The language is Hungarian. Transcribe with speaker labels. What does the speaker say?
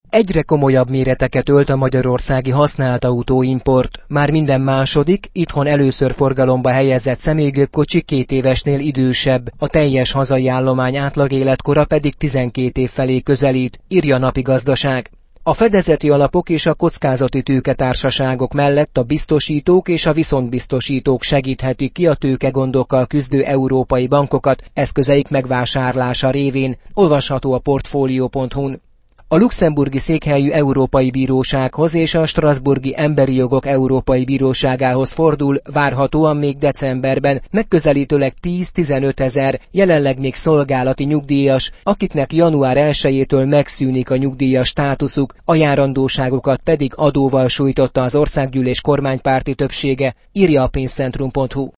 Speaker 1: Egyre komolyabb méreteket ölt a magyarországi használt autóimport. Már minden második, itthon először forgalomba helyezett személygépkocsi 2 évesnél idősebb, a teljes hazai állomány átlag életkora pedig 12 év felé közelít, írja a Napi Gazdaság. A fedezeti alapok és a kockázati tőketársaságok mellett a biztosítók és a viszontbiztosítók segíthetik ki a tőkegondokkal küzdő európai bankokat eszközeik megvásárlása révén, olvasható a Portfolio.hu-n. A luxemburgi székhelyű Európai Bírósághoz és a strasbourgi Emberi Jogok Európai Bíróságához fordul várhatóan még decemberben megközelítőleg 10-15 ezer jelenleg még szolgálati nyugdíjas, akiknek január 1-től megszűnik a nyugdíjas státuszuk, a járandóságokat pedig adóval sújtotta az országgyűlés kormánypárti többsége, írja a pénzcentrum.hu.